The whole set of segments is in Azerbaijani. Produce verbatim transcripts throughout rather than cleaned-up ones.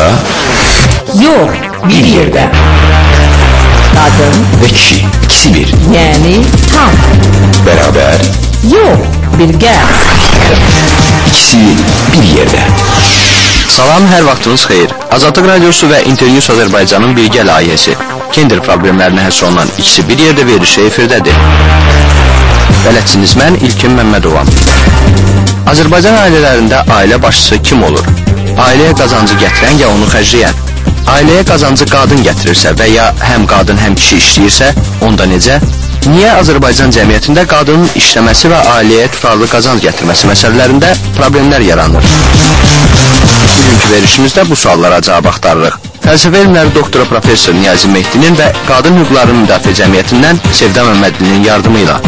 Yox, bir yerdə. Qadın və kişi, ikisi bir. Yəni tam. Bərabər. Yox, birgə. İkisi bir yerdə. Salam, hər vaxtınız xeyir. Azadlıq Radiosu və Internews Azərbaycanın birgə layihəsi. Gender problemlərinə həsr olunan ikisi bir yerdə verilişi efirdədir. Bələdçiniz mən İlkin Məmmədovam. Azərbaycan ailələrində ailə başçısı kim olur? Ailəyə qazancı gətirən ya onu xərcləyən? Ailəyə qazancı qadın gətirirsə və ya həm qadın həm kişi işləyirsə, onda necə? Niyə Azərbaycan cəmiyyətində qadının işləməsi və ailəyə tutarlı qazanc gətirməsi məsələlərində problemlər yaranır? Bugünkü verilişimizdə bu suallara cavab axtarırıq. Fəlsəfə elmləri doktoru professor Niyazi Mehdinin və Qadın Hüquqlarının Müdafiə Cəmiyyətindən Sevdə Məmmədlinin yardımı ilə.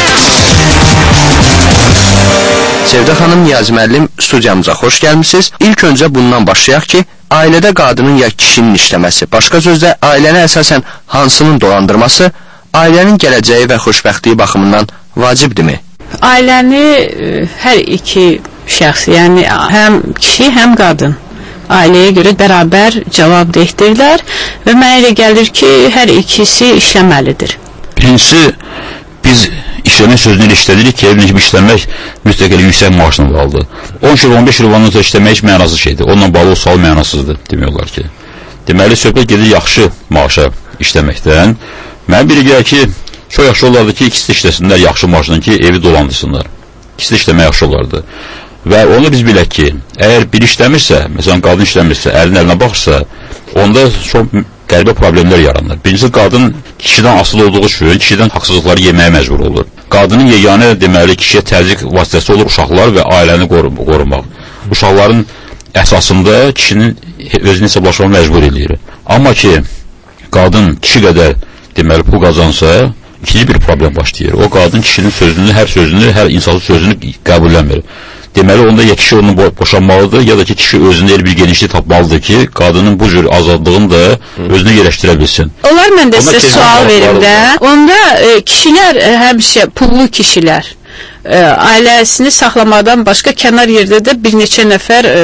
Sevdə xanım, Niyazi müəllim, studiyamıza xoş gəlmişsiniz. İlk öncə bundan başlayaq ki, ailədə qadının ya kişinin işləməsi, başqa sözlə ailəni əsasən hansının dolandırması, ailənin gələcəyi və xoşbəxtliyi baxımından vacibdirmi? Ailəni hər iki şəxs, yəni həm kişi, həm qadın ailəyə görə bərabər cavabdehdirlər və mənə elə gəlir ki, hər ikisi işləməlidir. Birincisi, biz işləmək sözünü ilə işlədirik ki, evlənib işləmək mütləq elə yüksək maaşla bağlıdır. on il, on beş il ondan sonra işləmək heç mənasız şeydir. Onunla bağlı o sual mənasızdır, demiyorlar ki. Deməli, söhbət gedir yaxşı maaşa işləməkdən. Mən biri gəlir ki, çox yaxşı olardı ki, ikisi işləsinlər yaxşı maaşla ki, evi dolandırsınlar. İkisi işləmək yaxşı olardı. Və onu biz bilək ki, əgər biri işləmirsə, məsələn, qadın işləmirsə, əlin əlinə baxırsa, onda çox qəribə problemlər yaranır. Birincisi, qadın kişidən asılı olduğu üçün, kişidən haqsızlıqları yeməyə məcbur olur. Qadının yeganə, deməli, kişiyə təzyiq vasitəsi olur uşaqlar və ailəni qorumaq. Uşaqların əsasında kişinin özünü hesablaşmağa məcbur edir. Amma ki, qadın kişi qədər, deməli, pul qazansa, ikinci bir problem başlayır. O qadın kişinin sözünü, hər sözünü, hər insanın sözünü qəbulləmir. Deməli, onda ya kişi onu boşanmalıdır, ya da ki, kişi özündə elə bir genişlik tapmalıdır ki, qadının bu cür azadlığını da özünə yerləşdirə bilsin. Onlar mən də sizə sual verim də. Onda e, kişilər, e, həmişə pullu kişilər, e, ailəsini saxlamadan başqa kənar yerdə də bir neçə nəfər e,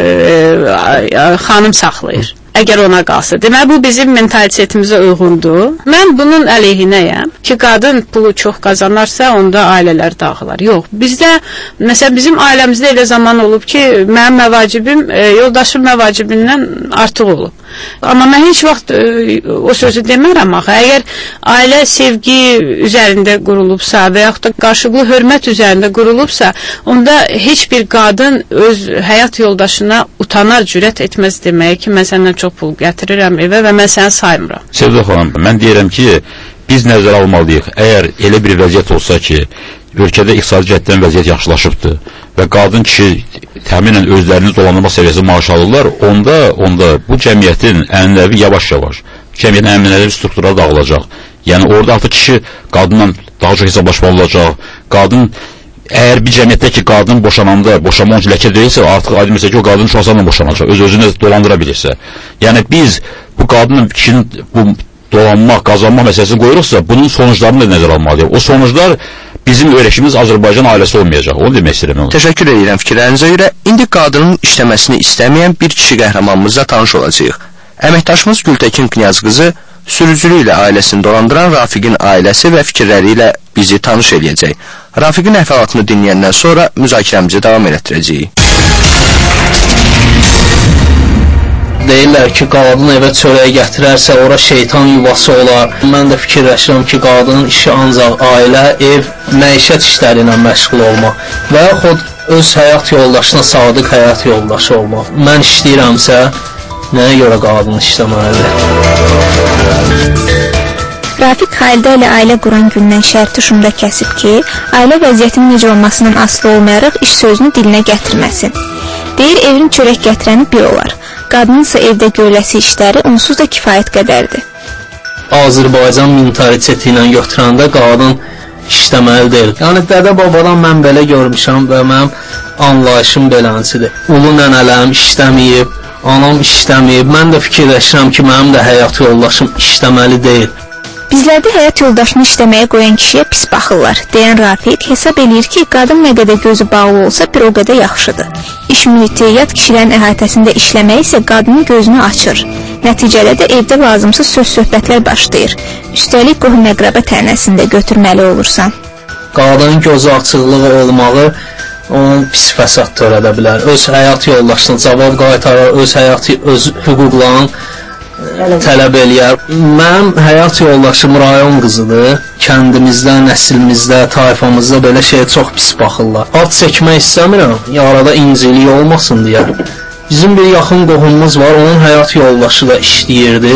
e, xanım saxlayır. Əgər ona qalsa. Deməli, bu bizim mentalitetimizə uyğundur. Mən bunun əleyhinəyəm ki, qadın pulu çox qazanarsa, onda ailələr dağılar. Yox, bizdə, məsələn, bizim ailəmizdə elə zaman olub ki, mənim məvacibim, e, yoldaşım məvacibindən artıq olub. Amma mən heç vaxt e, o sözü demərəm axı. Əgər ailə sevgi üzərində qurulubsa və yaxud da qarşılıqlı hörmət üzərində qurulubsa, onda heç bir qadın öz həyat yoldaşına utanar, cürət etməz deməyə ki, mən səndən çox pul gətirirəm evə və mən səni saymıram. Sevdə xanım, mən deyirəm ki, biz nəzərə almalıyıq. Əgər elə bir vəziyyət olsa ki, ölkədə iqtisadi cəhətdən vəziyyət yaxşılaşıbdır və qadın kişi təxminən özlərini dolandırma səviyyəsi maaş alırlar, onda, onda bu cəmiyyətin ənənəvi yavaş-yavaş, cəmiyyətin ənənəvi strukturları dağılacaq. Yəni, orada artıq kişi qadınla daha çox hesablaşmalı olacaq. Qadın, əgər bir cəmiyyətdə ki, qadın boşananda, boşanma üçün ləkə deyilsə, artıq aydın məsələ ki, o qadın çox asanla boşanacaq, öz-özünü dolandıra bilirsə. Yəni, biz bu qadının, kişinin bu dolanmaq, qazanmaq məsələsini qoyuruqsa, bunun sonuçlarını da nəzər almalıyıq. O sonuçlar bizim öyrəşimiz Azərbaycan ailəsi olmayacaq. Onu demək istəyirəm. Təşəkkür edirəm fikirlərinizə görə. İndi qadının işləməsini istəməyən bir kişi qəhrəmanımızla tanış olacağıq. Əməkdaşımız Gültəkin Knyaz qızı sürücülü ilə ailəsini dolandıran Rafiqin ailəsi və fikirləri ilə bizi tanış eləyəcək. Rafiqin əhvalatını dinləyəndən sonra müzakirəmizi davam etdirəcəyik. Deyirlər ki, qadın evə çörək gətirərsə, ora şeytan yuvası olar. Mən də fikirləşirəm ki, qadının işi ancaq ailə, ev, məişət işləri ilə məşğul olmaq və yaxud öz həyat yoldaşına sadiq həyat yoldaşı olmaq. Mən işləyirəmsə, nəyə görə qadın işləməlidir? Rafiq Xalidə ilə ailə quran gündən şərti şunda kəsib ki, ailə vəziyyətinin necə olmasından asılı olmayaraq iş sözünü dilinə gətirməsin. Deyir, evin çörək gətirəni bir olar. Qadınınsa evdə görüləsi işləri onsuz da kifayət qədərdir. Azərbaycan mentaliteti ilə götürəndə qadın işləməli deyil. Yəni, dədə-babadan mən belə görmüşəm və mənim anlayışım belənsidir. Ulu nənələm işləməyib, anam işləməyib. Mən də fikirləşirəm ki, mənim də həyat yoldaşım işləməli deyil. Bizlərdə həyat yoldaşını işləməyə qoyan kişiyə pis baxırlar, deyən Rafiq hesab eləyir ki, qadın nə qədər gözü bağlı olsa bir o qədər yaxşıdır. İş mühiti yad kişilərin əhatəsində işləmək isə qadının gözünü açır. Nəticədə də evdə lazımsız söz-söhbətlər başlayır. Üstəlik qohum-əqrəbə tənəsində götürməli olursan. Qadının gözü açıqlığı olmağı onun pis fəsad törədə bilər. Öz həyat yoldaşına cavab qaytarar, öz həyatı, öz hüquqlarını tələb eləyər. Mənim həyat yoldaşım rayon qızıdır. Kəndimizdə, nəslimizdə, tayfamızda belə şeyə çox pis baxırlar. Ad çəkmək istəmirəm, arada inciliyi olmasın deyə. Bizim bir yaxın qohumumuz var, onun həyat yoldaşı da işləyirdi.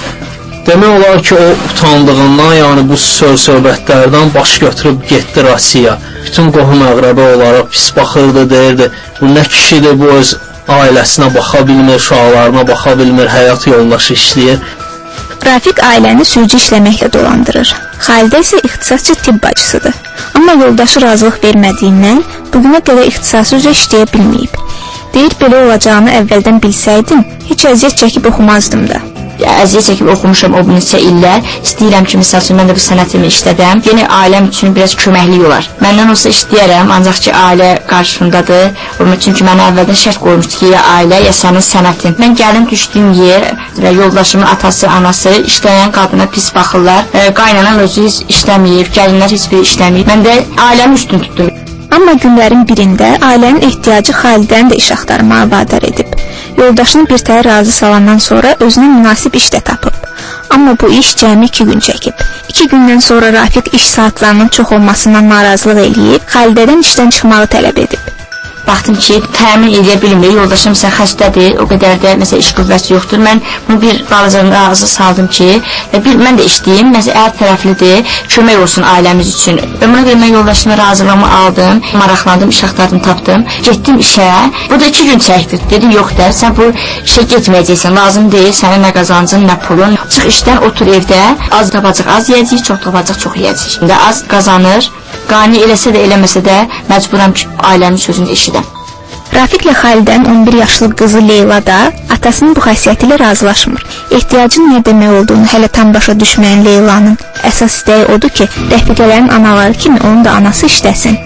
Demək olar ki, o utandığından, yəni bu söz-söhbətlərdən baş götürüb getdi Rusiya. Bütün qohum-əqrəbə olaraq pis baxırdı, deyirdi, bu nə kişidir, bu öz ailəsinə baxa bilmir, uşaqlarına baxa bilmir, həyat yoldaşı işləyir. Rafiq ailəni sürücü işləməklə dolandırır. Xalidə isə ixtisasçı tibb bacısıdır. Amma yoldaşı razılıq vermədiyindən bugünə qədər ixtisası üzrə işləyə bilməyib. Deyir, belə olacağını əvvəldən bilsəydim, heç əziyyət çəkib oxumazdım da. Əziyyət çəkib oxumuşam o neçə illər. İstəyirəm ki, misal üçün, mən də bu sənətimi işlədəm. Yeni ailəm üçün biraz köməklik olar. Məndən olsa istəyərəm, ancaq ki, ailə qarşımdadır. Çünki mənə əvvəldən şərt qoymuşdu ki, ya ailə, ya sənin sənətin. Mən gəlim düşdüyüm yer və yoldaşımın atası, anası işləyən qadına pis baxırlar. Qaynanan özü heç işləməyib, gəlinlər heç biri işləməyib. Mən də ailəmi üstün tutdum. Amma günlərin birində ailənin ehtiyacı Xalidəni də iş axtarmağa vadar edib. Yoldaşını bir təhər razı salandan sonra özünə münasib iş də tapıb. Amma bu iş cəmi iki gün çəkib. İki gündən sonra Rafiq iş saatlarının çox olmasından narazılıq eləyib, Xalidədən işdən çıxmağı tələb edib. Baxdım ki, təmin edə bilmir, yoldaşım sən xəstədir, o qədər də məsələ iş qüvvəsi yoxdur. Mən bunu bir balacanın ağzı saldım ki, bir, mən də işləyim, məsələ hər tərəflidir, kömək olsun ailəmiz üçün. Buna görə mən yoldaşımla razılığımı aldım, maraqlandım, iş axtardım, tapdım, getdim işə. Bu da iki gün çəkdi. Dedim, yox der, sən bu işə getməyəcəksən, lazım deyil, sənin nə qazancın, nə pulun. Çıx işdən, otur evdə, az tapacaq, az yiyəcək, çox tapacaq, çox yiyəcək. Şimdi az qazanır. Qani eləsə də eləməsə də məcburam ki, ailəmin sözünü eşidəm. Rafiqlə Xalidənin on bir yaşlı qızı Leyla da atasının bu xasiyyəti ilə razılaşmır. Ehtiyacın nə demək olduğunu hələ tam başa düşməyən Leylanın əsas istəyi odur ki, rəfiqələrin anaları kimi onun da anası işləsin.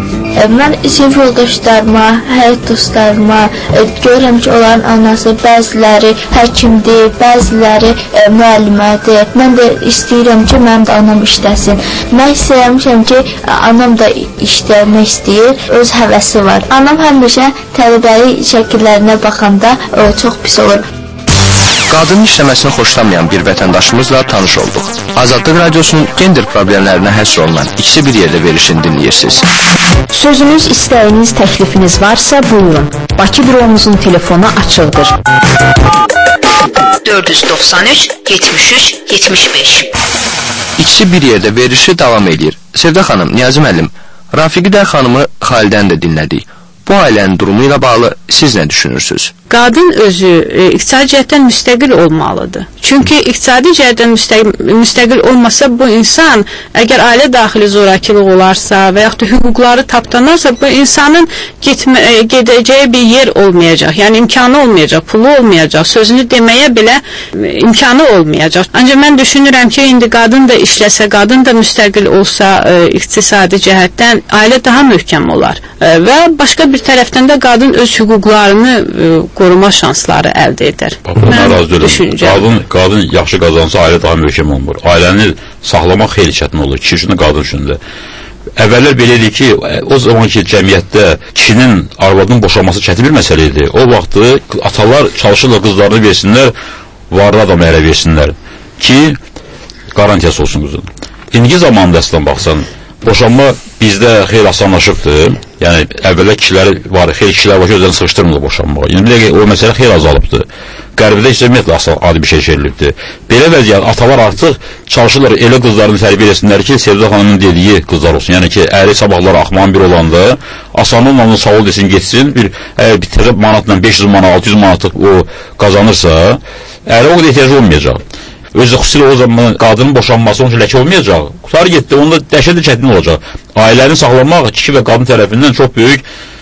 Mən sinif yoldaşlarıma, həyat dostlarıma görürəm ki, onların anası bəziləri həkimdir, bəziləri e, müəllimədir. Mən də istəyirəm ki, mənim də anam işləsin. Mən istəyirəm ki, anam da işləmək istəyir, öz həvəsi var. Anam həmişə tələbəli şəkillərinə baxanda o, çox pis olur. Qadının işləməsini xoşlamayan bir vətəndaşımızla tanış olduq. Azadlıq Radiosunun gender problemlərinə həsr olunan ikisi bir yerdə verişini dinləyirsiniz. Sözünüz, istəyiniz, təklifiniz varsa buyurun. Bakı büromuzun telefonu açıqdır. dörd yüz doxsan üç yetmiş üç yetmiş beş. İkisi bir yerdə verişi davam edir. Sevdə xanım, Niyazi müəllim, Rafiqidə xanımı Xalidən də dinlədik. Bu ailənin durumu ilə bağlı siz nə düşünürsünüz? Qadın özü e, iqtisadi cəhətdən müstəqil olmalıdır. Çünki iqtisadi cəhətdən müstəqil, müstəqil olmasa bu insan, əgər ailə daxili zorakılıq olarsa və yaxud da hüquqları tapdanarsa, bu insanın getmə, e, gedəcəyi bir yer olmayacaq. Yəni imkanı olmayacaq, pulu olmayacaq, sözünü deməyə belə e, imkanı olmayacaq. Ancaq mən düşünürəm ki, indi qadın da işləsə, qadın da müstəqil olsa e, iqtisadi cəhətdən ailə daha möhkəm olar. E, və başqa bir tərəfdən də qadın öz hüquqlarını e, qoruma şansları əldə edər. Mən razı deyiləm. Qadın, qadın yaxşı qazansa ailə daha möhkəm olmur. Ailəni saxlamaq xeyli çətin olur. Kişi üçün də, qadın üçün də. Əvvəllər belə idi ki, o zamanki cəmiyyətdə kişinin arvadının boşanması çətin bir məsələ idi. O vaxtı atalar çalışırlar qızlarını versinlər, varlı adam ərə versinlər ki, qarantiyası olsun qızın. İndiki zamanda əslən baxsan, boşanma bizdə xeyli asanlaşıbdır. Yəni, əvvəllər kişilər var, xeyli kişilər var ki, özlərini sıxışdırmırlar boşanmağa. Yəni, o məsələ xeyli azalıbdır. Qərbdə isə ümumiyyətlə adi bir şey çevrilibdir. Belə vəziyyət, atalar artıq çalışırlar elə qızlarını tərbiyə etsinlər ki, Sevda xanımın dediyi qızlar olsun. Yəni ki, əri sabahları axmağın bir olanda, asanın onu sağ ol desin, getsin, bir, əgər bir tərəf manatla beş yüz manat, altı yüz manatlıq o qazanırsa, əri o qədər ehtiyacı olmayacaq. Özü xüsusilə o zaman qadının boşanması onun üçün ləkə olmayacaq. Qutarı getdi, onda dəhşətli çətin olacaq. Ailəni saxlamaq kişi və qadın tərəfindən çox böyük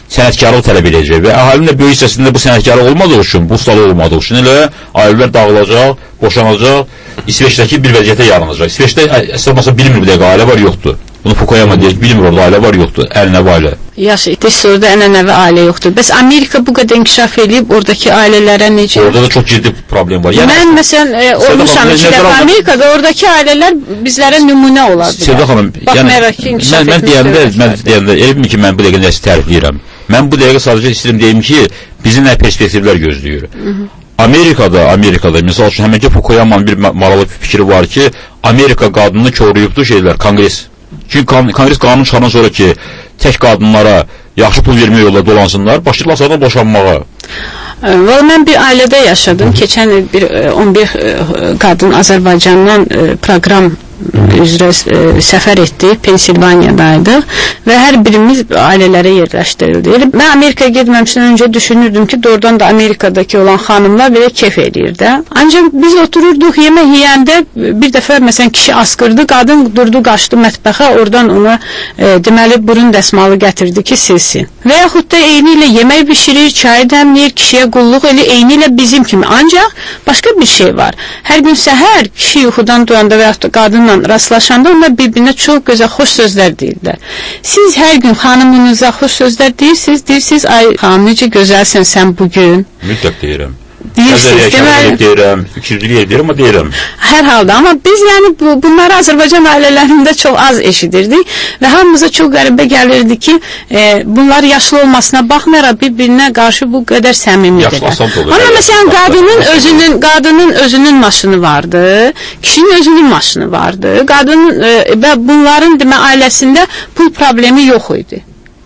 sənətkarlıq tələb edəcək və əhalinin də böyük hissəsində bu sənətkarlıq olmadığı üçün, bu ustalı olmadığı üçün elə ailələr dağılacaq, boşanacaq, İsveçdəki bir vəziyyətə yaranacaq. İsveçdə əslində məsələn bilmir bir dəqiqə ailə var, yoxdur. Bunu Fukuyama deyir, bilmir orada ailə var, yoxdur, ənənəvi ailə. Yaxşı, deyirsə orada ənənəvi ailə yoxdur. Bəs Amerika bu qədər inkişaf edib, oradakı ailələrə necə? Orada da çox ciddi problem var. Yəni, mən məsələn, e, olmuşam iki dəfə Amerikada, oradakı ailələr bizlərə nümunə olar bilər. Sevda xanım, yəni, mən, mən deyəndə, mən deyəndə, elmi ki, mən bu dəqiqə nəsə tərifləyirəm. Mən bu dəqiqə sadəcə istəyirəm deyim ki, bizi nə perspektivlər gözləyir. Amerikada, Amerikada, misal üçün, həmən ki, Fukuyamanın bir maralı fikri var ki, Amerika qadını koruyubdu şeylər, kongres. Çünki kongres qanun çıxaran sonra ki, tək qadınlara yaxşı pul vermək yolda dolansınlar, başlayırlar sonra boşanmağa. Valla mən bir ailədə yaşadım. Keçən il bir on bir qadın Azərbaycandan proqram üzrə səfər etdi, Pensilvaniyadaydıq və hər birimiz ailələrə yerləşdirildi. Mən Amerikaya getməmişdən öncə düşünürdüm ki, doğrudan da Amerikadakı olan xanımlar belə keyf edir də. Ancaq biz otururduq, yemək yeyəndə bir dəfə məsələn kişi asqırdı, qadın durdu, qaçdı mətbəxə, oradan ona e, deməli burun dəsmalı gətirdi ki, silsin. Və yaxud da eyni ilə yemək bişirir, çay dəmləyir, kişiyə qulluq elə eyni ilə bizim kimi. Ancaq başqa bir şey var. Hər gün səhər kişi yuxudan duranda və yaxud da qadınla rastlaşanda onlar bir-birinə çox gözəl, xoş sözlər deyirlər. Siz hər gün xanımınıza xoş sözlər deyirsiniz, deyirsiniz, ay xanım necə gözəlsən sən bugün. Mütləq deyirəm. Deyirsiniz, deməli, deyirəm, fikirciliyə deyirəm, amma deyirəm. Hər halda, amma biz yəni bu, bunları Azərbaycan ailələrində çox az eşidirdik və hamımıza çox qəribə gəlirdi ki, e, bunlar yaşlı olmasına baxmayaraq bir-birinə qarşı bu qədər səmimidirlər. Amma məsələn, qadının özünün, qadının özünün maşını vardı, kişinin özünün maşını vardı, qadının e, və bunların demə ailəsində pul problemi yox idi.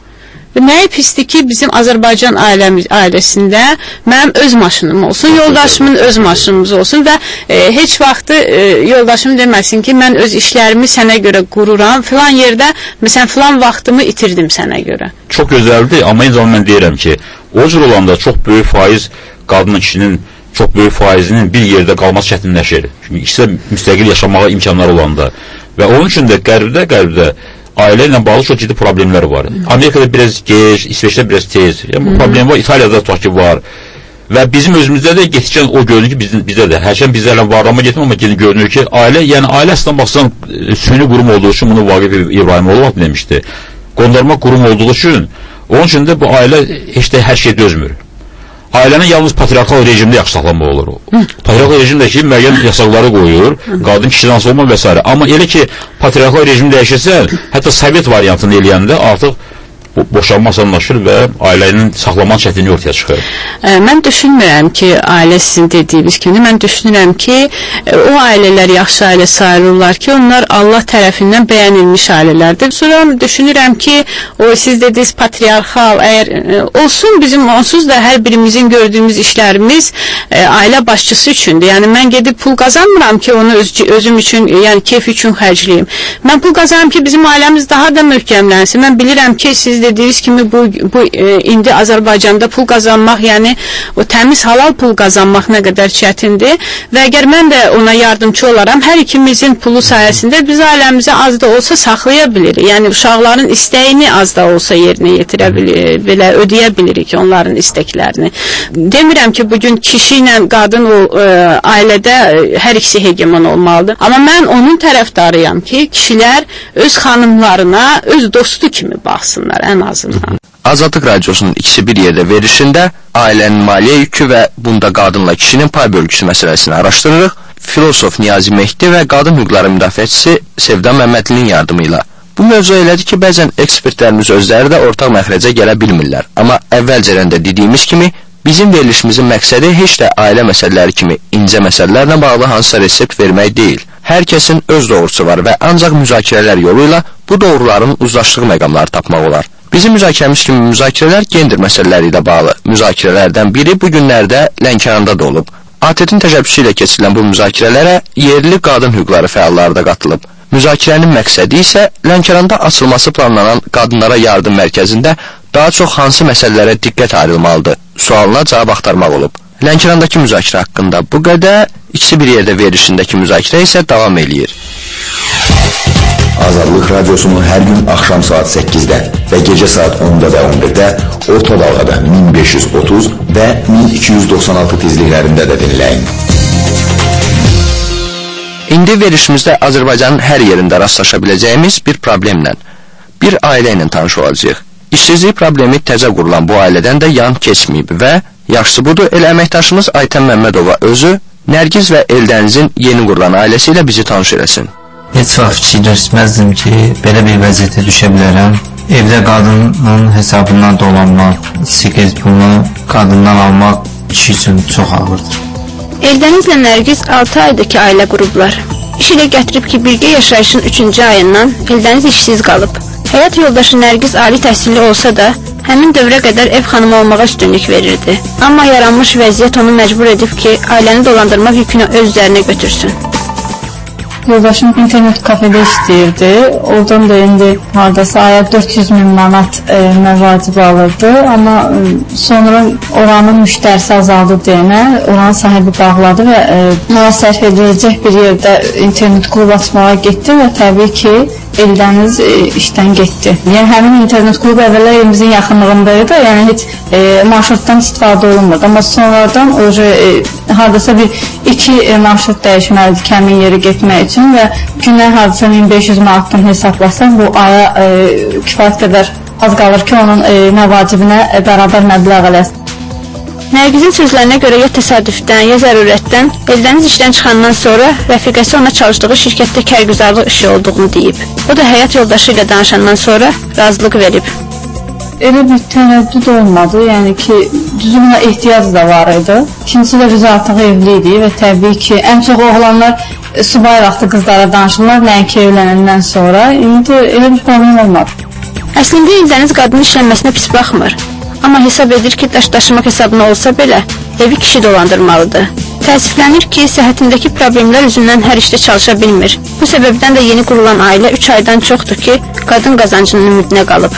Nəyə pisdir ki, bizim Azərbaycan ailəmiz, ailəsində mənim öz maşınım olsun, yoldaşımın öz maşınımız olsun və e, heç vaxtı e, yoldaşım deməsin ki, mən öz işlərimi sənə görə qururam, filan yerdə, məsələn, filan vaxtımı itirdim sənə görə. Çox gözəldir, amma eyni zamanda mən deyirəm ki, o cür olanda çox böyük faiz qadının, kişinin çox böyük faizinin bir yerdə qalması çətinləşir. Çünki ikisi də müstəqil yaşamağa imkanları olanda və onun üçün də qərbdə, qərbdə ailə ilə bağlı çox ciddi problemlər var. Amerikada biraz gec, İsveçdə biraz tez. Yəni, bu problem var, İtaliyada tutaq ki, var. Və bizim özümüzdə də getişən o görünür ki, bizim, bizdə də. Hərçən bizlərlə varlama getmir, amma görünür ki, ailə, yəni ailə əslən baxsan, süni qurum olduğu üçün, bunu Vaqif İbrahimoğlu demişdi. Qondarma qurum olduğu üçün, onun üçün də bu ailə heç də hər şey dözmür. Ailənin yalnız patriarkal rejimdə yaxşı saxlanmaq olur. Patriarkal rejimdəki müəyyən yasaqları qoyur, qadın kişidən asılı olma və s. Amma elə ki, patriarkal rejim dəyişirsən, hətta Sovet variantını eləyəndə artıq boşanma asanlaşır və ailənin saxlamaq çətinliyi ortaya çıxır. E, mən düşünmürəm ki, ailə sizin dediyiniz kimi, mən düşünürəm ki, e, o ailələr yaxşı ailə sayılırlar ki, onlar Allah tərəfindən bəyənilmiş ailələrdir. Sonra düşünürəm ki, o siz dediniz patriarxal, əgər e, olsun bizim onsuz da hər birimizin gördüyümüz işlərimiz e, ailə başçısı üçündür. Yəni mən gedib pul qazanmıram ki, onu öz, özüm üçün, yəni keyf üçün xərcləyim. Mən pul qazanıram ki, bizim ailəmiz daha da möhkəmlənsin. Mən bilirəm ki, siz dediyiniz kimi bu, bu e, indi Azərbaycanda pul qazanmaq, yəni o təmiz halal pul qazanmaq nə qədər çətindir və əgər mən də ona yardımcı olaram, hər ikimizin pulu sayəsində biz ailəmizə az da olsa saxlaya bilirik. Yəni uşaqların istəyini az da olsa yerinə yetirə bilirik, belə ödəyə bilirik onların istəklərini. Demirəm ki, bugün kişi ilə qadın o e, ailədə e, hər ikisi hegemon olmalıdır. Amma mən onun tərəfdarıyam ki, kişilər öz xanımlarına öz dostu kimi baxsınlar ən azından. Azadlıq Radiosunun ikisi bir yerdə verilişində ailənin maliyyə yükü və bunda qadınla kişinin pay bölgüsü məsələsini araşdırırıq. Filosof Niyazi Mehdi və qadın hüquqları müdafiəçisi Sevda Məmmədlinin yardımı ilə. Bu mövzu elədir ki, bəzən ekspertlərimiz özləri də ortaq məxrəcə gələ bilmirlər. Amma əvvəlcədən də dediyimiz kimi, bizim verilişimizin məqsədi heç də ailə məsələləri kimi incə məsələlərlə bağlı hansısa resept vermək deyil. Hər kəsin öz doğrusu var və ancaq müzakirələr yolu ilə bu doğruların uzlaşdığı məqamları tapmaq olar. Bizim müzakirəmiz kimi müzakirələr gender məsələləri ilə bağlı. Müzakirələrdən biri bu günlərdə Lənkəranda da olub. A T T-in təşəbbüsü ilə keçirilən bu müzakirələrə yerli qadın hüquqları fəalları da qatılıb. Müzakirənin məqsədi isə Lənkəranda açılması planlanan qadınlara yardım mərkəzində daha çox hansı məsələlərə diqqət ayrılmalıdır sualına cavab axtarmaq olub. Lənkərandakı müzakirə haqqında bu qədər, ikisi bir yerdə verilişindəki müzakirə isə davam eləyir. Azadlıq radiosunu hər gün axşam saat səkkizdə və gecə saat onda və on birdə orta dalğada min beş yüz otuz və min iki yüz doxsan altı tezliklərində də dinləyin. İndi verişimizdə Azərbaycanın hər yerində rastlaşa biləcəyimiz bir problemlə, bir ailə ilə tanış olacağıq. İşsizlik problemi təzə qurulan bu ailədən də yan keçməyib və yaxşısı budur, elə əməkdaşımız Aytən Məmmədova özü Nərgiz və Eldənizin yeni qurulan ailəsi ilə bizi tanış eləsin. Heç vaxt fikirləşməzdim ki, belə bir vəziyyətə düşə bilərəm. Evdə qadının hesabından dolanmaq, siqaret pulunu qadından almaq kişi üçün çox ağırdır. Eldənizlə Nərgiz altı aydakı ailə qurublar. İş ilə gətirib ki, birgə yaşayışın üçüncü ayından Eldəniz işsiz qalıb. Həyat yoldaşı Nərgiz ali təhsilli olsa da, həmin dövrə qədər ev xanımı olmağa üstünlük verirdi. Amma yaranmış vəziyyət onu məcbur edib ki, ailəni dolandırmaq yükünü öz üzərinə götürsün. Yoldaşım internet kafede işləyirdi. Oradan da indi haradasa aya dörd yüz min manat e, məvacib alırdı. Amma e, sonra oranın müştərisi azaldı deyənə, oranın sahibi bağladı və e, mənə sərf ediləcək bir yerdə internet klub açmağa getdi və təbii ki, Eldəniz e, işdən getdi. Yəni həmin internet klubu əvvəllər evimizin yaxınlığındaydı. Yəni heç e, marşrutdan istifadə olunmurdu. Amma sonradan oje e, hardasa bir iki e, marşrut dəyişməlidir ki, həmin yeri getmək üçün və günə hardasa min beş yüz manatdan hesablasam bu aya e, kifayət qədər az qalır ki, onun e, məvacibinə e, bərabər məbləğ eləsin. Nərgizin sözlərinə görə ya təsadüfdən, ya zərurətdən Eldəniz işdən çıxandan sonra rəfiqəsi ona çalışdığı şirkətdə kərgüzarlıq işi olduğunu deyib. O da həyat yoldaşı ilə danışandan sonra razılıq verib. Elə bir tərəddüd olmadı, yəni ki, düzü buna ehtiyac da var idi. İkincisi də biz artıq evli idi və təbii ki, ən çox oğlanlar subay vaxtı qızlara danışırlar, nəinki evlənəndən sonra. İndi elə bir problem olmadı. Əslində Eldəniz qadının işlənməsinə pis baxmır. Amma hesab edir ki, daş daşımaq hesabına olsa belə, evi kişi dolandırmalıdır. Təəssüflənir ki, səhhətindəki problemlər üzündən hər işdə çalışa bilmir. Bu səbəbdən də yeni qurulan ailə üç aydan çoxdur ki, qadın qazancının ümidinə qalıb.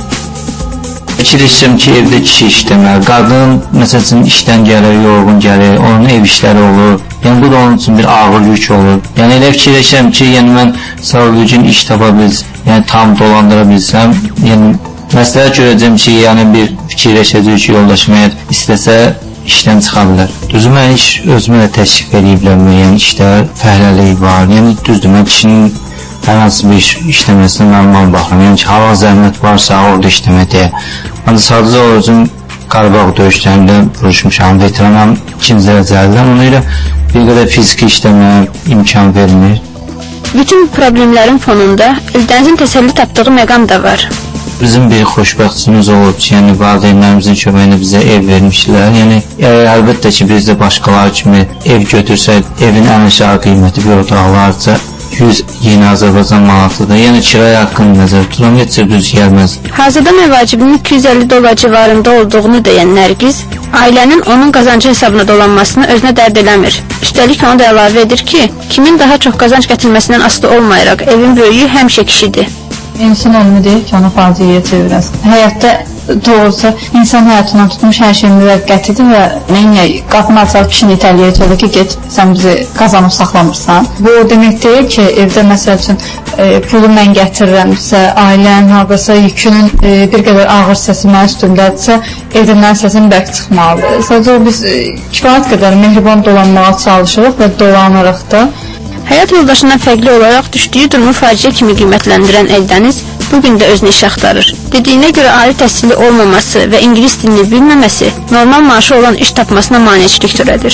Fikirləşirəm ki, evdə kişi işləməli. Qadın, məsələn, işdən gəlir, yorğun gəlir, onun ev işləri olur. Yəni, bu da onun üçün bir ağır yük olur. Yəni, elə fikirləşirəm ki, yəni mən sağlıqcın iş tapa bilsəm, yəni tam dolandıra bilsəm, yəni məsləhət görəcəm ki, yəni bir fikirləşəcək ki, yoldaşım əgər istəsə işdən çıxa bilər. Düzdür, mən iş özümə də təşrif ediblər, müəyyən işlər, fəhləlik var. Yəni düzdür, mən kişinin hər hansı bir iş işləməsinə normal baxıram. Yəni ki, hava zəhmət varsa orada işləmək deyə. Ancaq sadəcə o özüm Qarabağ döyüşlərində vuruşmuşam, veteranam, ikinci dərəcəlidirəm. Ona görə bir qədər fiziki işləməyə imkan vermir. Bütün bu problemlərin fonunda Eldənizin təsəlli tapdığı məqam da var. Bizim bir xoşbəxtçimiz olub ki, yəni valideynlərimizin köməyində bizə ev vermişlər. Yəni əlbəttə ki, biz də başqaları kimi ev götürsək, evin ən aşağı qiyməti bir otaqlarca yüz yeni Azərbaycan manatıdır. Yəni kirayə haqqını nəzərdə tuturam, heç cür düz gəlməz. Hazırda məvacibinin iki yüz əlli dollar civarında olduğunu deyən Nərgiz, ailənin onun qazancı hesabına dolanmasını özünə dərd eləmir. Üstəlik onu da əlavə edir ki, kimin daha çox qazanc gətirməsindən asılı olmayaraq evin böyüyü həmişə kişidir. İnsan ölümü deyil ki, onu faciəyə çevirəsin. Həyatda doğrusu insan həyatından tutmuş hər şey müvəqqətidir və neyinə qapını açar kişini itələyəcək olur ki, get, sən bizi qazanıb saxlamırsan. Bu o demək deyil ki, evdə məsəl üçün e, pulu mən gətirirəmsə, ailən, hardasa yükünün e, bir qədər ağır səsi mənə üstündədirsə, evdən səsin bərk çıxmalıdır. Sadəcə biz e, kifayət qədər mehriban dolanmağa çalışırıq və dolanırıq da. Həyat yoldaşından fərqli olaraq düşdüyü durumu faciə kimi qiymətləndirən Eldəniz bugün də özünü iş axtarır. Dediyinə görə ali təhsili olmaması və ingilis dilini bilməməsi normal maaşı olan iş tapmasına maneçilik törədir.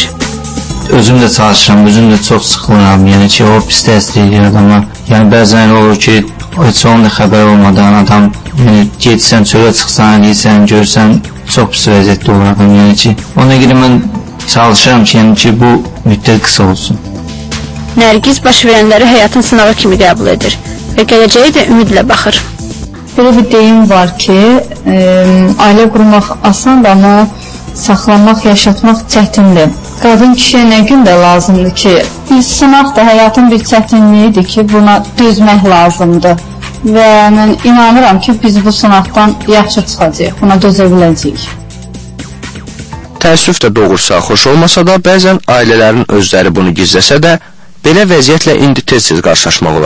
Özüm də çalışıram, özüm də çox sıxılıram. Yəni ki, o pis təsir edir adama. Yəni bəzən olur ki, heç onun da xəbər olmadan adam yəni, getsən, çölə çıxsan, yiysən, görsən, çox pis vəziyyətdə olur adam. Yəni ki, ona görə mən çalışıram ki, yəni ki, bu müddət qısa olsun. Nərgiz baş verənləri həyatın sınağı kimi qəbul edir və gələcəyə də ümidlə baxır. Belə bir deyim var ki, e, ailə qurmaq asandır, amma saxlamaq, yaşatmaq çətindir. Qadın kişiyə nə gün də lazımdır ki, bir sınaq da həyatın bir çətinliyidir ki, buna dözmək lazımdır. Və mən inanıram ki, biz bu sınaqdan yaxşı çıxacaq, buna dözə biləcəyik. Təəssüf də doğursa, xoş olmasa da, bəzən ailələrin özləri bunu gizləsə də, belə vəziyyətlə indi tez-tez qarşılaşmaq olar.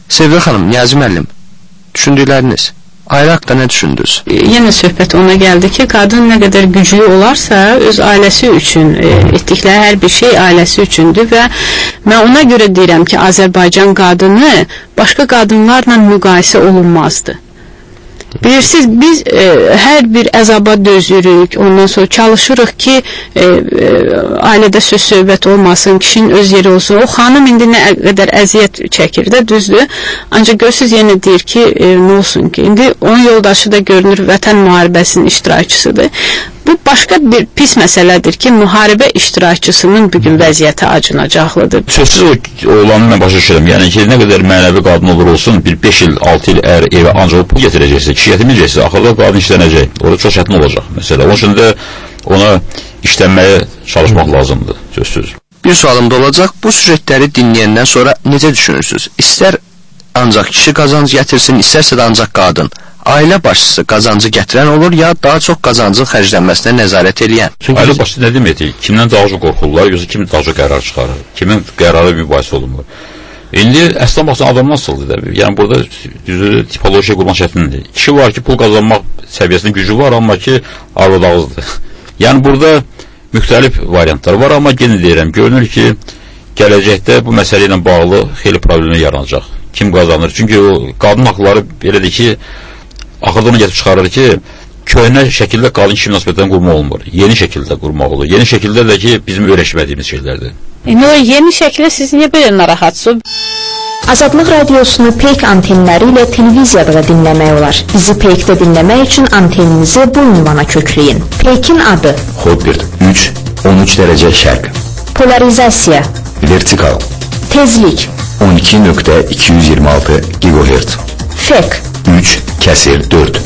Sevgili xanım, Niyazi müəllim, düşündükləriniz, ailə haqqında nə düşündünüz? E, yenə söhbət ona gəldi ki, qadın nə qədər güclü olarsa, öz ailəsi üçün e, etdikləri hər bir şey ailəsi üçündür və mən ona görə deyirəm ki, Azərbaycan qadını başqa qadınlarla müqayisə olunmazdı. Bilirsiniz, biz e, hər bir əzaba dözürük, ondan sonra çalışırıq ki, e, e, ailədə söz söhbət olmasın, kişinin öz yeri olsun. O xanım indi nə qədər əziyyət çəkir də, düzdür. Ancaq görürsünüz, yenə deyir ki, e, nə olsun ki, indi onun yoldaşı da görünür vətən müharibəsinin iştirakçısıdır. Bu başqa bir pis məsələdir ki, müharibə iştirakçısının bugün vəziyyəti acınacaqlıdır. Sözsüz o oğlanı mən başa düşürəm. Yəni ki, nə qədər mənəvi qadın olur olsun, bir beş il, altı il əgər evə ancaq pul getirəcəksə, kişi gətirməyəcəksə, axırda qadın işlənəcək. Orada çox çətin olacaq məsələ. Onun üçün də ona işlənməyə çalışmaq lazımdır, sözsüz. Bir sualım da olacaq, bu süjetləri dinləyəndən sonra necə düşünürsünüz? İstər ancaq kişi qazancı gətirsin, istərsə də ancaq qadın. Ailə başçısı qazancı gətirən olur, ya daha çox qazancın xərclənməsinə nəzarət edən? Ailə başçısı nə deməkdir? Kimdən daha çox qorxurlar, yoxsa kim daha çox qərar çıxarır? Kimin qərarı mübahisə olunmur? İndi əslən baxsan adam nasıldır da? Yəni burada düzdür, tipologiya qurmaq çətindir. Kişi var ki, pul qazanmaq səviyyəsində gücü var, amma ki, arvad-ağızdır. Yəni burada müxtəlif variantlar var, amma yenə deyirəm, görünür ki, gələcəkdə bu məsələ ilə bağlı xeyli problemlər yaranacaq. Kim qazanır? Çünki o qadın haqları belədir ki, axırda onu gətirib çıxarır ki, köhnə şəkildə qadın kişi münasibətlərini qurmaq olmur. Yeni şəkildə qurmaq olur. Yeni şəkildə də ki, bizim öyrəşmədiyimiz şeylərdir. E, no, yeni şəkildə siz niyə belə narahatsınız? Azadlıq radiosunu Peyk antenləri ilə televiziyada da dinləmək olar. Bizi Peykdə dinləmək üçün anteninizi bu ünvana kökləyin. Peykin adı Hotbird üç on üç dərəcə şərq. Polarizasiya Vertikal Tezlik on iki nöqtə iki yüz iyirmi altı gigahertz. Fek üç kəsir dörd.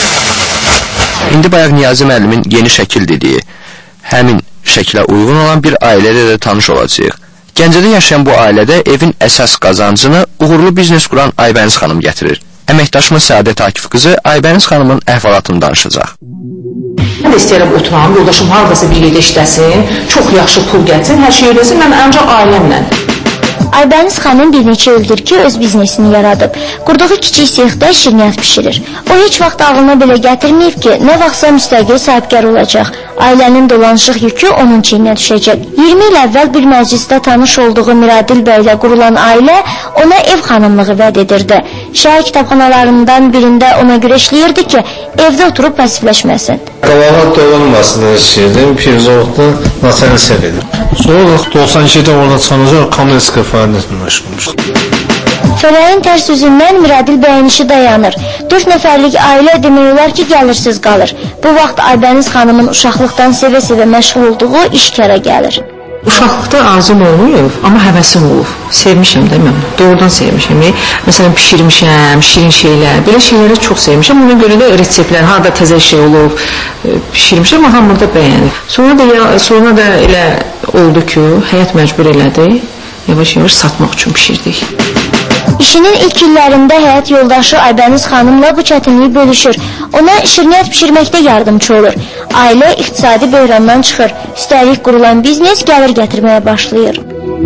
İndi bayaq Niyazi müəllimin yeni şəkil dediyi, həmin şəkilə uyğun olan bir ailədə də tanış olacağıq. Gəncədə yaşayan bu ailədə evin əsas qazancını uğurlu biznes quran Aybəniz xanım gətirir. Əməkdaşımız Səadət Akif qızı Aybəniz xanımın əhvalatını danışacaq. Mən də istəyirəm oturam, yoldaşım haradasa bir yerdə işləsin, çox yaxşı pul gəlsin, hər şey öyrəsin, mən ancaq ailəmlə. Aybəniz xanım bir neçə ildir ki, öz biznesini yaradıb. Qurduğu kiçik sexdə şirniyyat pişirir. O heç vaxt ağlına belə gətirməyib ki, nə vaxtsa müstəqil sahibkar olacaq. Ailənin dolanışıq yükü onun çiyninə düşəcək. iyirmi il əvvəl bir məclisdə tanış olduğu Miradil bəylə qurulan ailə ona ev xanımlığı vəd edirdi. Şəhər kitabxanalarından birində ona görə işləyirdi ki, evdə oturub pasifləşməsin. Qavalat dolanmasını istəyirdim, Pirzoğlu Natanı sevirdim. Sonra doxsan ikidə orada çıxanacaq, Kamerska fəaliyyətini aşkılmışdı. Fələyin tərs üzündən Miradil bəyin işi dayanır. Dörd nəfərlik ailə demək olar ki, gəlirsiz qalır. Bu vaxt Aybəniz xanımın uşaqlıqdan sevə-sevə məşğul olduğu iş kərə gəlir. Uşaqlıqda arzum olmayıb, amma həvəsim olub. Sevmişəm də mən, doğrudan sevmişəm. Məsələn, pişirmişəm, şirin şeylər, belə şeyləri çox sevmişəm. Ona görə də reseptlər, harada təzə şey olub, pişirmişəm, amma hamı da bəyənib. Sonra da, ya, sonra da elə oldu ki, həyat məcbur elədi, yavaş-yavaş satmaq üçün pişirdik. İşinin ilk illərində həyat yoldaşı Aybəniz xanımla bu çətinliyi bölüşür. Ona şirniyyat pişirməkdə yardımcı olur. Ailə iqtisadi böhrandan çıxır. Üstəlik qurulan biznes gəlir gətirməyə başlayır.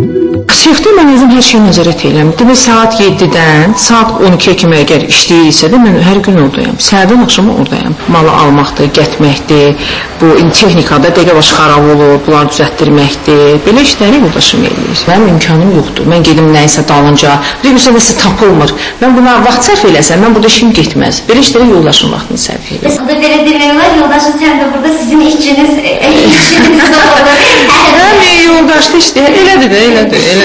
Sexdə mən özüm hər şeyi nəzarət edirəm. Demək, saat yeddidən saat on ikiyə kimi əgər işləyirsə də mən hər gün oradayım. Səhərdən axşama oradayım. Malı almaqdır, gətməkdir, bu texnikada dəqiqə başı xarab olur, bunları düzəltdirməkdir. Belə işləri yoldaşım eləyir. Mənim imkanım yoxdur. Mən gedim nəyisə dalınca, bir nəsə tapılmır. Mən buna vaxt sərf eləsəm, mən burada işim getməz. Belə işlərə yoldaşım vaxtını sərf edir. O da belə demək olar, yoldaşım sən də burada sizin işçiniz, işçiniz olur. Həm yoldaşlı işdir, elədir də, elədir, elədir.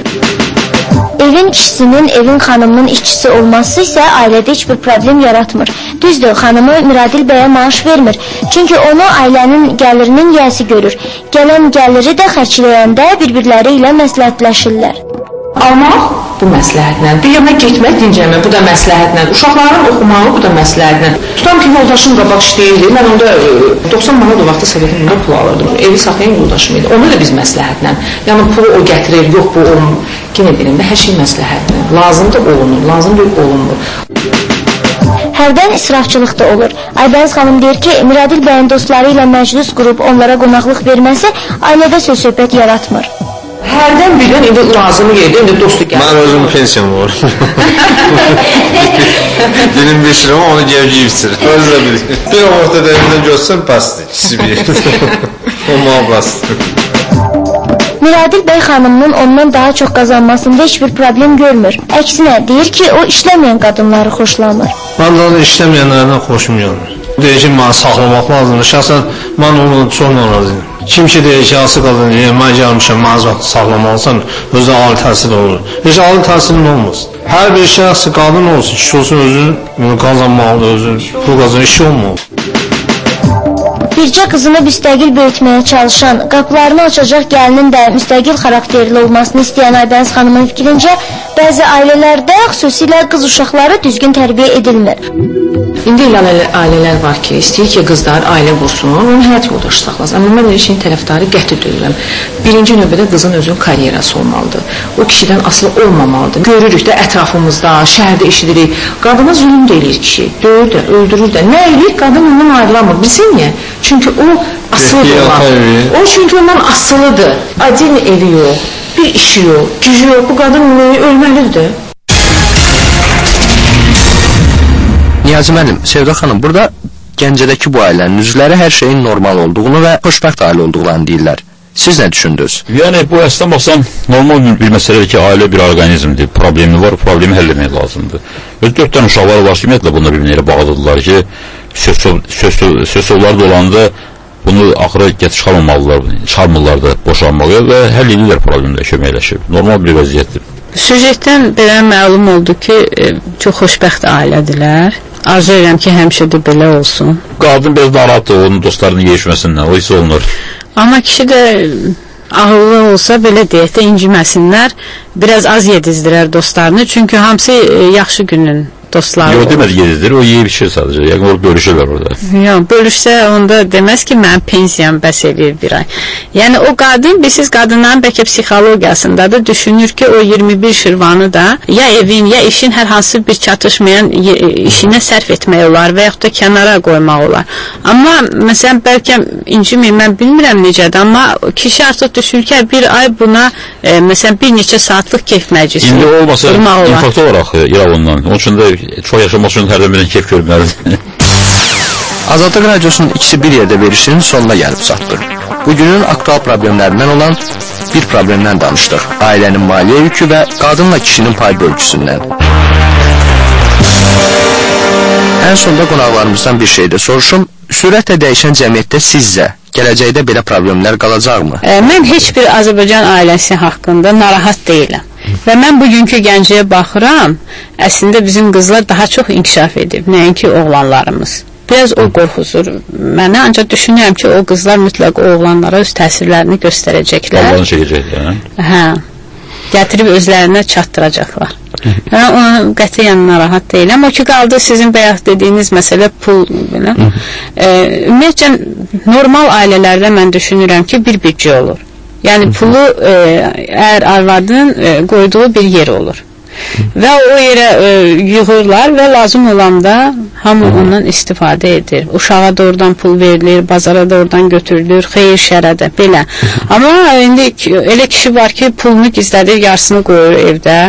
Evin kişisinin, evin xanımının işçisi olması isə ailədə heç bir problem yaratmır. Düzdür, xanımı Miradil bəyə maaş vermir. Çünki onu ailənin gəlirinin yiyəsi görür. Gələn gəliri də xərcləyəndə bir-birləri ilə məsləhətləşirlər. Almaq bu məsləhətlə, bir yana getmək dincəlmək, bu da məsləhətlə, uşaqların oxumağı bu da məsləhətlə. Tutam ki, yoldaşım qabaq işləyirdi, mən onda doxsan manat o vaxtda Sovetimdə pul alırdım, evi saxlayan yoldaşım idi, onu da biz məsləhətlə. Yəni pulu o gətirir, yox bu olmur. Yenə deyirəm də, hər şey məsləhətlə, lazımdır olunur, lazımdır olunmur. Hərdən israfçılıq da olur. Aybəniz xanım deyir ki, Miradil bəyin dostları ilə məclis qurub onlara qonaqlıq verməsi ailədə söz-söhbət yaratmır. Hərdən birdən indi lazımı yerdə, indi dostu gəlir. Mən özüm pensiyam var. Dilim beşirəm, onu gevgiyib içir. Özlə bilir. Bir orta dərindən görsəm, bəsdir. İkisi bir. O mənə bəsdir. Miradil bəy xanımının ondan daha çox qazanmasında heç bir problem görmür. Əksinə, deyir ki, o işləməyən qadınları xoşlamır. Mən də işləməyənlərdən xoşum gəlmir. Deyir ki, mənə saxlamaq lazımdır. Şəxsən, mən onu çox narazıyım. Kim ki deyir ki, hansı qadın deyir, mən gəlmişəm, mənə saxlamalısan, özü ali təhsil olur. Heç ali təhsilin olmaz. Hər bir şəxsi qadın olsun, kişi olsun, özü qazanmalıdır, özü pul qazanır, işi olmalıdır. Bircə qızını müstəqil böyütməyə çalışan, qapılarını açacaq gəlinin də müstəqil xarakterli olmasını istəyən Aybəniz xanımın fikrincə, bəzi ailələrdə xüsusilə qız uşaqları düzgün tərbiyə edilmir. İndi elə ailələr var ki, istəyir ki, qızlar ailə qursun, onun həyat yoldaşı saxlasın. Amma mən elə şeyin tərəfdarı qəti deyiləm. Birinci növbədə qızın özünün karyerası olmalıdır. O kişidən asılı olmamalıdır. Görürük də ətrafımızda, şəhərdə eşidirik. Qadına zulüm deyir kişi, döyür də, öldürür də. Nə edir? Qadın ondan ayrılamır. Bilsin niyə? Çünki o asılıdır olan. O çünki ondan asılıdır. Acil evi yox, bir işi yox, gücü yox. Bu qadın ölməlidir. Niyazi müəllim, Sevda xanım, burada Gəncədəki bu ailənin üzvləri hər şeyin normal olduğunu və xoşbəxt ailə olduqlarını deyirlər. Siz nə düşündünüz? Yəni, bu əslən baxsan, normal bir məsələdir ki, ailə bir orqanizmdir, problemi var, problemi həll etmək lazımdır. Öz dörd tane uşaqları var ki, ümumiyyətlə bunlar bir-birine bağlıdırlar ki, söz-sözlər dolanda bunu axıra çıxarmamalılar, çıxarmırlar da boşanmalıya və həll edirlər problemlə köməkləşib. Normal bir vəziyyətdir. Süjetdən belə məlum oldu ki, çox xoşbəxt ailədirlər. Arzu edirəm ki, həmişə də belə olsun. Qadın biraz narahatdır onun dostlarının yeyişməsindən, o isə olunur. Amma kişi də ağıllı olsa, belə deyək də, inciməsinlər, biraz az yedizdirər dostlarını, çünki hamısı yaxşı günün dostları olur. Yox, deməz yedizdir, o yeyib içir sadəcə, yəni o bölüşürlər orada. Yox, bölüşsə onda deməz ki, mənim pensiyam bəs eləyir bir ay. Yəni o qadın, bilirsiniz, qadınların bəlkə psixologiyasında da düşünür ki, o iyirmi bir şirvanı da ya evin, ya işin hər hansı bir çatışmayan işinə sərf etmək olar və yaxud da kənara qoymaq olar. Amma, məsələn, bəlkə inciməyin, mən bilmirəm necədir, amma kişi artıq düşünür ki, bir ay buna, e, məsələn, bir neçə saatlıq keyf məclisi İndi olmasa, infarkt olaraq İrəvandan, onun üçün də çox yaşamaq üçün hərdən birdən keyf görməlidir. Azadlıq Radiosunun ikisi bir yerdə verişinin sonuna gəlib çatdı. Bugünün aktual problemlərindən olan bir problemdən danışdıq. Ailənin maliyyə yükü və qadınla kişinin pay bölgüsündən. Ən sonda qonaqlarımızdan bir şey də soruşum. Sürətlə dəyişən cəmiyyətdə sizcə gələcəkdə belə problemlər qalacaqmı? E, mən heç bir Azərbaycan ailəsi haqqında narahat deyiləm. Və mən bugünkü gənciyə baxıram, əslində bizim qızlar daha çox inkişaf edib, nəinki oğlanlarımız. Biraz o qorxuzur mənə, ancaq düşünürəm ki, o qızlar mütləq oğlanlara öz təsirlərini göstərəcəklər. Allahını çəkəcəklər. Hə, gətirib özlərinə çatdıracaqlar. Mən onu qətiyyən narahat deyiləm. O ki, qaldı sizin bayaq dediyiniz məsələ pul. E, ümumiyyətcə, normal ailələrdə mən düşünürəm ki, bir büdcə olur. Yəni pulu e, əgər arvadın e, qoyduğu bir yer olur. Və o yerə e, yığırlar və lazım olanda hamı ondan istifadə edir. Uşağa da oradan pul verilir, bazara da oradan götürülür, xeyir şərədə, belə. Amma indi elə kişi var ki, pulunu gizlədir, yarısını qoyur evdə.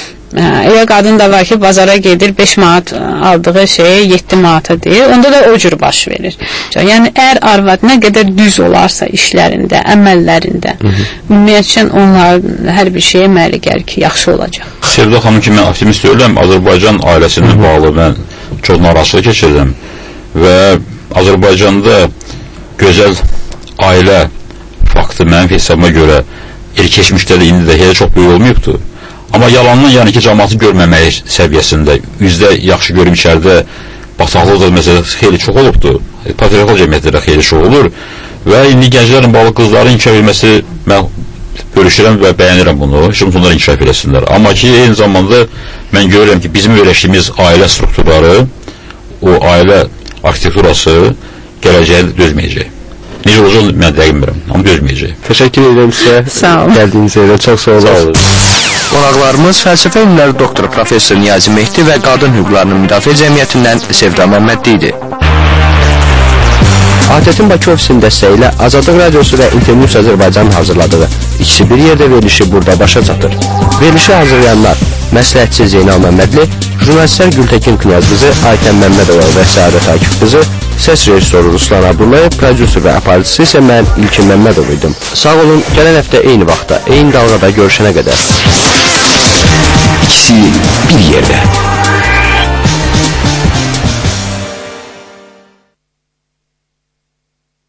Elə qadın da var ki, bazara gedir, beş manat aldığı şeyə yeddi manata deyir, onda da o cür baş verir. Yəni, əgər arvad nə qədər düz olarsa işlərində, əməllərində, ümumiyyətlə onlar hər bir şeyə məli gəlir ki, yaxşı olacaq. Sevda xanım ki, mən optimist deyiləm, Azərbaycan ailəsinə bağlı mən çox narahatlıq keçirdim və Azərbaycanda gözəl ailə faktı mənim hesabıma görə el keçmişdə də indi də elə çox böyük olmayıbdır. Amma yalandan yəni ki, cəmaatı görməmək səviyyəsində, üzdə yaxşı görüm içərdə bataqlıq da məsələ xeyli çox olubdur. Patriarxal cəmiyyətlərdə xeyli çox olur və indi gənclərin bağlı qızların inkişaf edilməsi mən bölüşürəm və bəyənirəm bunu, şimdi onları inkişaf eləsinlər. Amma ki, eyni zamanda mən görürəm ki, bizim öyrəşdiyimiz ailə strukturları, o ailə arxitekturası gələcəyə dözməyəcək. Necə olacaq, mən dəqiq bilmirəm, amma dözməyəcək. Təşəkkür edirəm sizə. Sağ olun. Gəldiyiniz yerdə çox sağ olun. Qonaqlarımız fəlsəfə elmləri doktor professor Niyazi Mehdi və Qadın Hüquqlarının Müdafiə Cəmiyyətindən Sevda Məmmədli idi. A T T-in Bakı ofisinin dəstəyi ilə Azadlıq Radiosu və İnternews Azərbaycanın hazırladığı ikisi bir yerdə verilişi burada başa çatır. Verilişi hazırlayanlar məsləhətçi Zeynal Məmmədli, jurnalistlər Gültekin Knyazqızı, Aytən Məmmədova və Səadət Akif qızı, səs rejissoru Ruslan Abdullayev, prodüser və aparıcısı isə mən İlkin Məmmədov idim. Sağ olun, gələn həftə eyni vaxtda, eyni dalğada görüşənə qədər. İkisi bir yerdə.